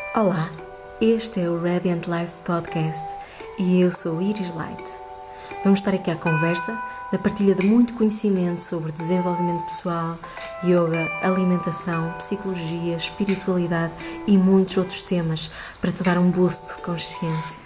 Olá, este é o Radiant Life Podcast e eu sou Iris Light. Vamos estar aqui à conversa, na partilha de muito conhecimento sobre desenvolvimento pessoal, yoga, alimentação, psicologia, espiritualidade e muitos outros temas para te dar um boost de consciência.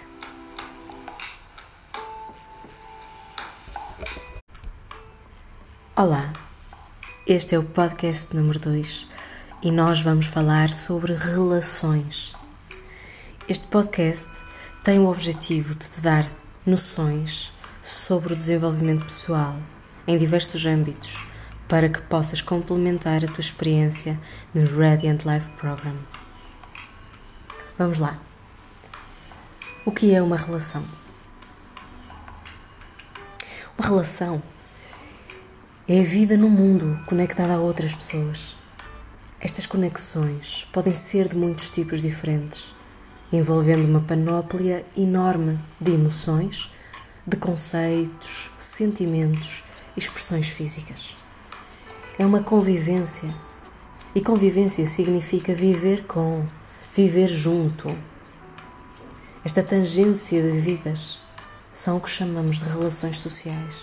Olá, este é o podcast número 2 e nós vamos falar sobre relações. Este podcast tem o objetivo de te dar noções sobre o desenvolvimento pessoal em diversos âmbitos para que possas complementar a tua experiência no Radiant Life Program. Vamos lá. O que é uma relação? Uma relação é a vida no mundo conectada a outras pessoas. Estas conexões podem ser de muitos tipos diferentes, envolvendo uma panóplia enorme de emoções, de conceitos, sentimentos e expressões físicas. É uma convivência, e convivência significa viver com, viver junto. Esta tangência de vidas são o que chamamos de relações sociais.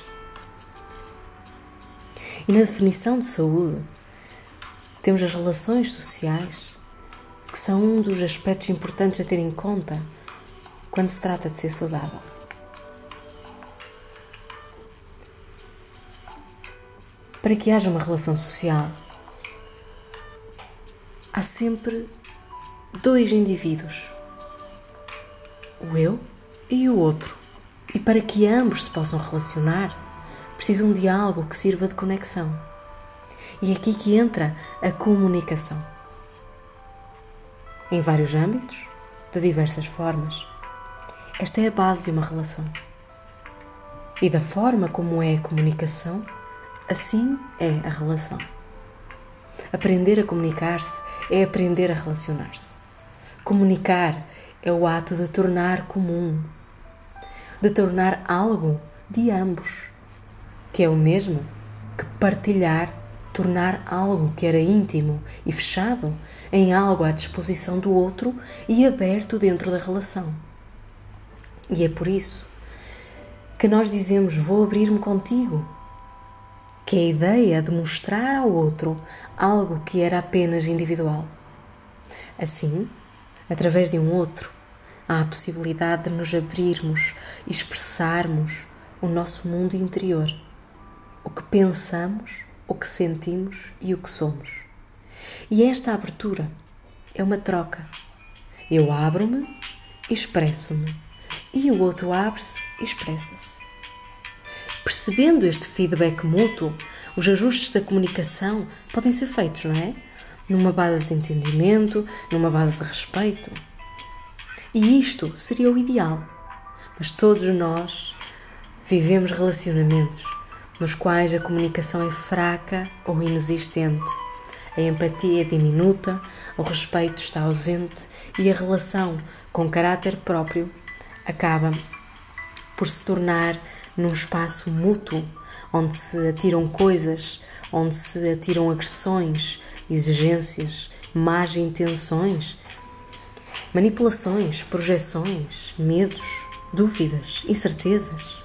E na definição de saúde, temos as relações sociais, que são um dos aspectos importantes a ter em conta quando se trata de ser saudável. Para que haja uma relação social, há sempre dois indivíduos, o eu e o outro. E para que ambos se possam relacionar, precisam de algo que sirva de conexão. E é aqui que entra a comunicação. Em vários âmbitos, de diversas formas. Esta é a base de uma relação. E da forma como é a comunicação, assim é a relação. Aprender a comunicar-se é aprender a relacionar-se. Comunicar é o ato de tornar comum, de tornar algo de ambos, que é o mesmo que partilhar, tornar algo que era íntimo e fechado em algo à disposição do outro e aberto dentro da relação. E é por isso que nós dizemos: vou abrir-me contigo, que é a ideia de mostrar ao outro algo que era apenas individual. Assim, através de um outro, há a possibilidade de nos abrirmos e expressarmos o nosso mundo interior, o que pensamos, o que sentimos e o que somos. E esta abertura é uma troca. Eu abro-me e expresso-me, e o outro abre-se e expressa-se. Percebendo este feedback mútuo, os ajustes da comunicação podem ser feitos, não é? Numa base de entendimento, numa base de respeito. E isto seria o ideal. Mas todos nós vivemos relacionamentos nos quais a comunicação é fraca ou inexistente. A empatia é diminuta, o respeito está ausente e a relação com caráter próprio acaba por se tornar num espaço mútuo, onde se atiram coisas, onde se atiram agressões, exigências, más intenções, manipulações, projeções, medos, dúvidas, incertezas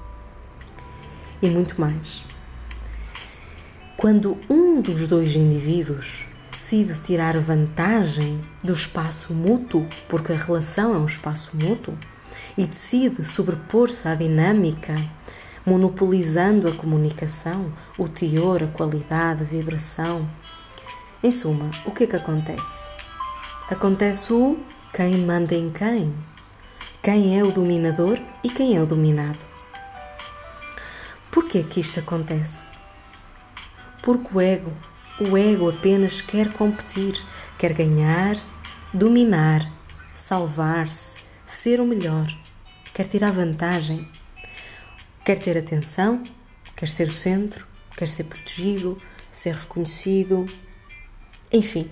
e muito mais. Quando um dos dois indivíduos decide tirar vantagem do espaço mútuo, porque a relação é um espaço mútuo, e decide sobrepor-se à dinâmica, monopolizando a comunicação, o teor, a qualidade, a vibração. Em suma, o que é que acontece? Acontece o quem manda em quem. Quem é o dominador e quem é o dominado. Por que é que isto acontece? Porque o ego apenas quer competir, quer ganhar, dominar, salvar-se, ser o melhor, quer tirar vantagem, quer ter atenção, quer ser o centro, quer ser protegido, ser reconhecido, enfim.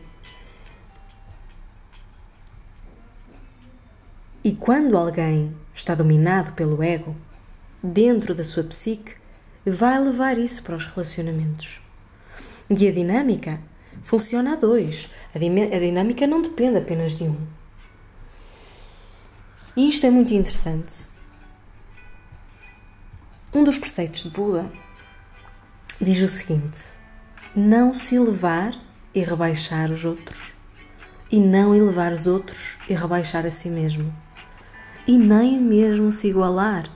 E quando alguém está dominado pelo ego, dentro da sua psique, vai levar isso para os relacionamentos. E a dinâmica funciona a dois. A dinâmica não depende apenas de um. E isto é muito interessante. Um dos preceitos de Buda diz o seguinte: não se elevar e rebaixar os outros, e não elevar os outros e rebaixar a si mesmo, e nem mesmo se igualar.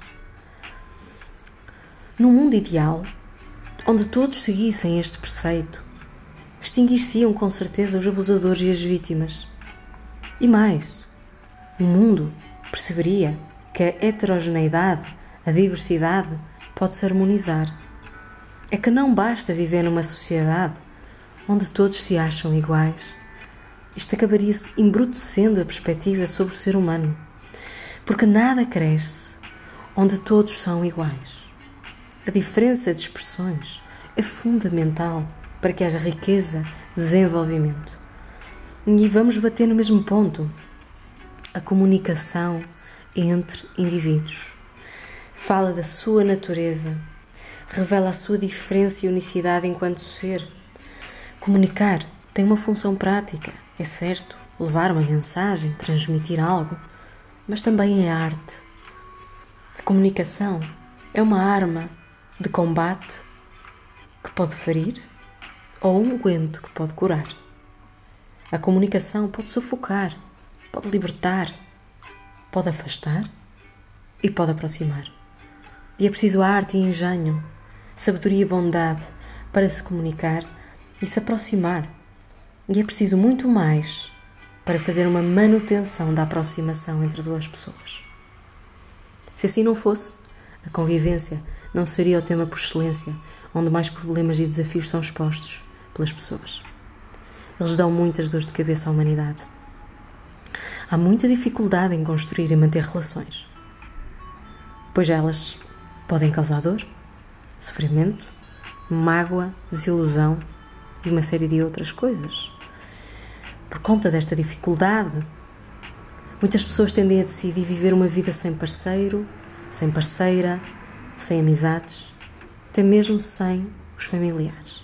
No mundo ideal, onde todos seguissem este preceito, extinguir-se-iam com certeza os abusadores e as vítimas. E mais, o mundo perceberia que a heterogeneidade, a diversidade, pode-se harmonizar. É que não basta viver numa sociedade onde todos se acham iguais. Isto acabaria embrutecendo a perspectiva sobre o ser humano, porque nada cresce onde todos são iguais. A diferença de expressões é fundamental para que haja riqueza, desenvolvimento. E vamos bater no mesmo ponto: a comunicação entre indivíduos. Fala da sua natureza, revela a sua diferença e unicidade enquanto ser. Comunicar tem uma função prática, é certo, levar uma mensagem, transmitir algo, mas também é arte. A comunicação é uma arma de combate que pode ferir ou um unguento que pode curar. A comunicação pode sufocar, pode libertar, pode afastar e pode aproximar. E é preciso arte e engenho, sabedoria e bondade para se comunicar e se aproximar. E é preciso muito mais para fazer uma manutenção da aproximação entre duas pessoas. Se assim não fosse, a convivência não seria o tema por excelência, onde mais problemas e desafios são expostos pelas pessoas. Eles dão muitas dores de cabeça à humanidade. Há muita dificuldade em construir e manter relações, pois elas podem causar dor, sofrimento, mágoa, desilusão e uma série de outras coisas. Por conta desta dificuldade, muitas pessoas tendem a decidir viver uma vida sem parceiro, sem parceira, sem amizades, até mesmo sem os familiares.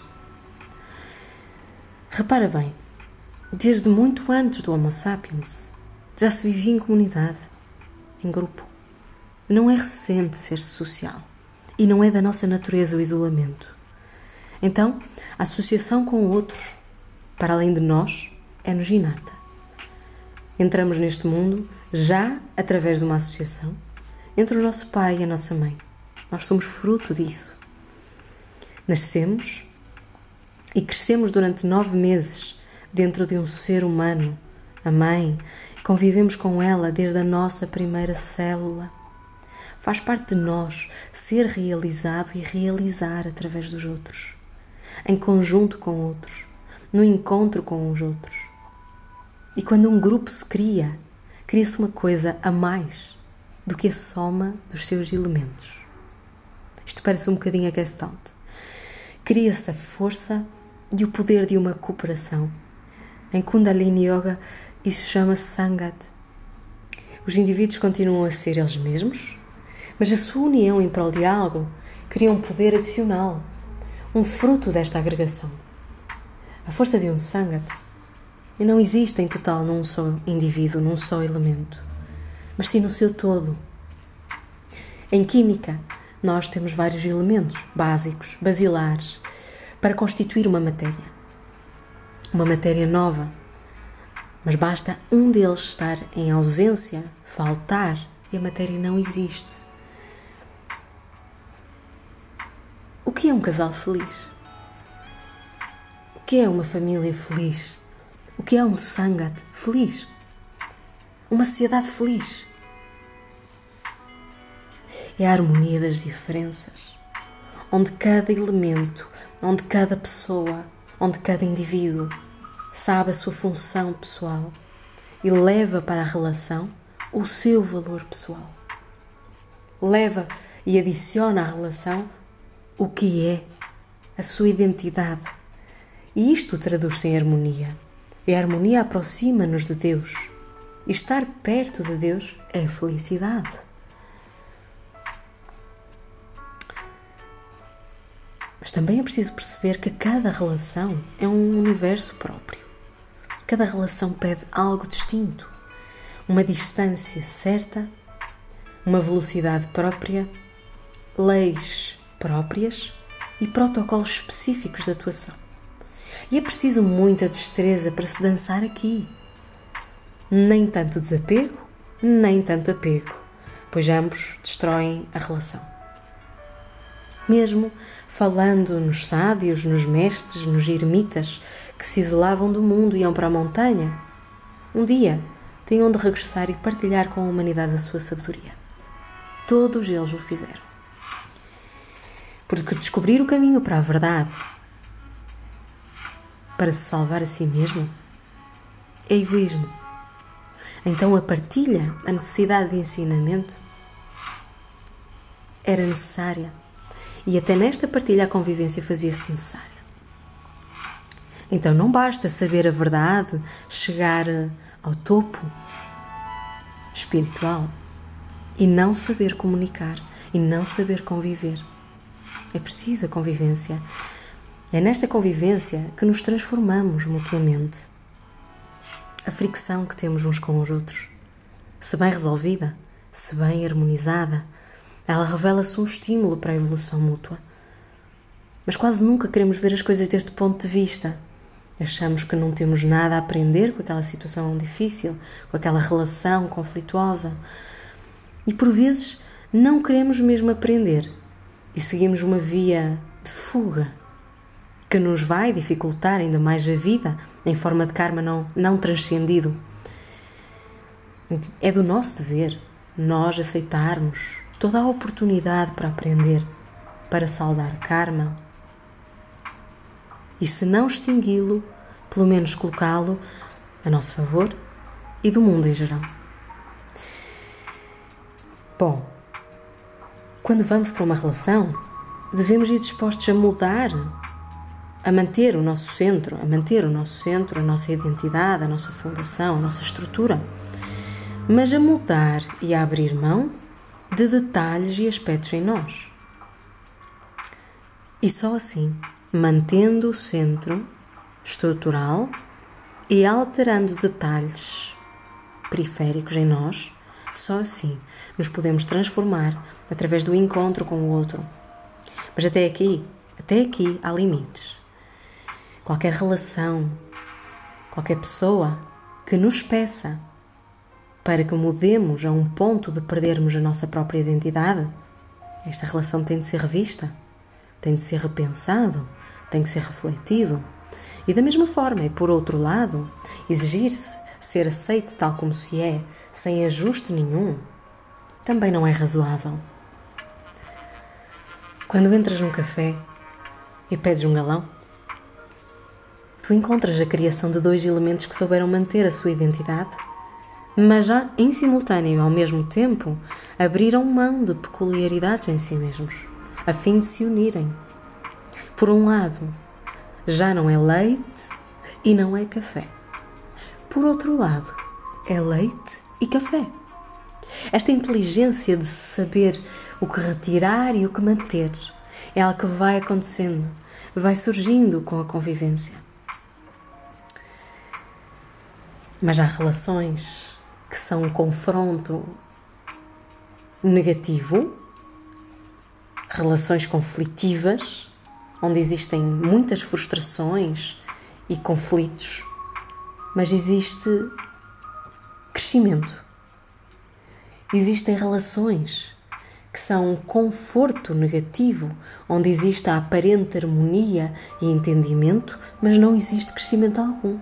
Repara bem, desde muito antes do Homo sapiens, já se vivia em comunidade, em grupo. Não é recente ser-se social e não é da nossa natureza o isolamento. Então, a associação com outros, para além de nós, é-nos inata. Entramos neste mundo já através de uma associação entre o nosso pai e a nossa mãe. Nós somos fruto disso. Nascemos e crescemos durante 9 meses dentro de um ser humano, a mãe. Convivemos com ela desde a nossa primeira célula. Faz parte de nós ser realizado e realizar através dos outros, em conjunto com outros, no encontro com os outros. E quando um grupo se cria, cria-se uma coisa a mais do que a soma dos seus elementos. Isto parece um bocadinho a Gestalt. Cria-se a força e o poder de uma cooperação. Em Kundalini Yoga, isso chama-se Sangat. Os indivíduos continuam a ser eles mesmos, mas a sua união em prol de algo cria um poder adicional, um fruto desta agregação. A força de um Sangat não existe em total num só indivíduo, num só elemento, mas sim no seu todo. Em química, nós temos vários elementos básicos, basilares, para constituir uma matéria nova. Mas basta um deles estar em ausência, faltar, e a matéria não existe. O que é um casal feliz? O que é uma família feliz? O que é um Sangat feliz? Uma sociedade feliz? É a harmonia das diferenças, onde cada elemento, onde cada pessoa, onde cada indivíduo sabe a sua função pessoal e leva para a relação o seu valor pessoal. Leva e adiciona à relação o que é a sua identidade. E isto traduz-se em harmonia. E a harmonia aproxima-nos de Deus. E estar perto de Deus é felicidade. Mas também é preciso perceber que cada relação é um universo próprio. Cada relação pede algo distinto. uma distância certa, uma velocidade própria, leis próprias e protocolos específicos de atuação. E é preciso muita destreza para se dançar aqui. Nem tanto desapego, nem tanto apego, pois ambos destroem a relação. Mesmo falando nos sábios, nos mestres, nos ermitas que se isolavam do mundo e iam para a montanha, um dia tinham de regressar e partilhar com a humanidade a sua sabedoria. Todos eles o fizeram. Porque descobrir o caminho para a verdade, para se salvar a si mesmo, é egoísmo. Então a partilha, a necessidade de ensinamento, era necessária. E até nesta partilha a convivência fazia-se necessária. Então não basta saber a verdade, chegar ao topo espiritual e não saber comunicar e não saber conviver. É preciso a convivência. É nesta convivência que nos transformamos mutuamente. A fricção que temos uns com os outros, se bem resolvida, se bem harmonizada, ela revela-se um estímulo para a evolução mútua. Mas quase nunca queremos ver as coisas deste ponto de vista. Achamos que não temos nada a aprender com aquela situação difícil, com aquela relação conflituosa. E por vezes não queremos mesmo aprender e seguimos uma via de fuga que nos vai dificultar ainda mais a vida em forma de karma não transcendido. É do nosso dever nós aceitarmos toda a oportunidade para aprender, para saldar karma e, se não extingui-lo, pelo menos colocá-lo a nosso favor e do mundo em geral. Bom, quando vamos para uma relação, devemos ir dispostos a mudar, a manter o nosso centro, a nossa identidade, a nossa fundação, a nossa estrutura, mas a mudar e a abrir mão de detalhes e aspectos em nós. E só assim, mantendo o centro estrutural e alterando detalhes periféricos em nós, só assim nos podemos transformar através do encontro com o outro. Mas até aqui há limites. Qualquer relação, qualquer pessoa que nos peça para que mudemos a um ponto de perdermos a nossa própria identidade, esta relação tem de ser revista, tem de ser repensado, tem de ser refletido. E da mesma forma, e por outro lado, exigir-se ser aceite tal como se é, sem ajuste nenhum, também não é razoável. Quando entras num café e pedes um galão, tu encontras a criação de dois elementos que souberam manter a sua identidade, mas já em simultâneo e ao mesmo tempo abriram mão de peculiaridades em si mesmos, a fim de se unirem. Por um lado, já não é leite e não é café. Por outro lado, é leite e café. Esta inteligência de saber o que retirar e o que manter é algo que vai acontecendo, vai surgindo com a convivência. Mas há relações que são um confronto negativo, relações conflitivas, onde existem muitas frustrações e conflitos, mas existe crescimento. Existem relações que são um conforto negativo, onde existe a aparente harmonia e entendimento, mas não existe crescimento algum.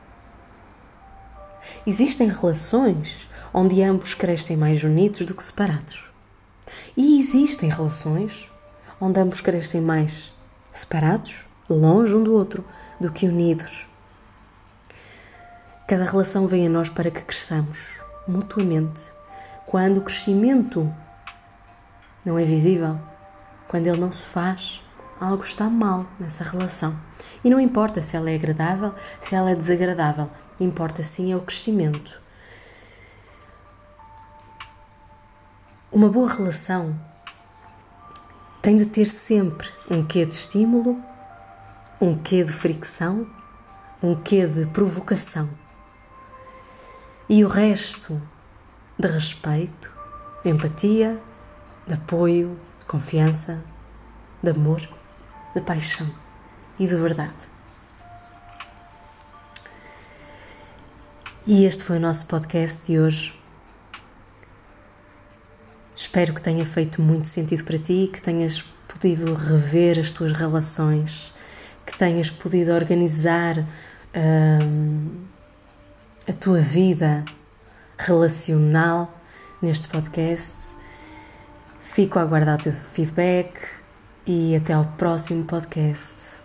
Existem relações onde ambos crescem mais unidos do que separados. E existem relações onde ambos crescem mais separados, longe um do outro, do que unidos. Cada relação vem a nós para que cresçamos mutuamente. Quando o crescimento não é visível, quando ele não se faz, algo está mal nessa relação. E não importa se ela é agradável, se ela é desagradável, importa sim é o crescimento. Uma boa relação tem de ter sempre um quê de estímulo, um quê de fricção, um quê de provocação. E o resto de respeito, de empatia, de apoio, de confiança, de amor, de paixão e de verdade. E este foi o nosso podcast de hoje. Espero que tenha feito muito sentido para ti, que tenhas podido rever as tuas relações, que tenhas podido organizar a tua vida relacional neste podcast. Fico a aguardar o teu feedback e até ao próximo podcast.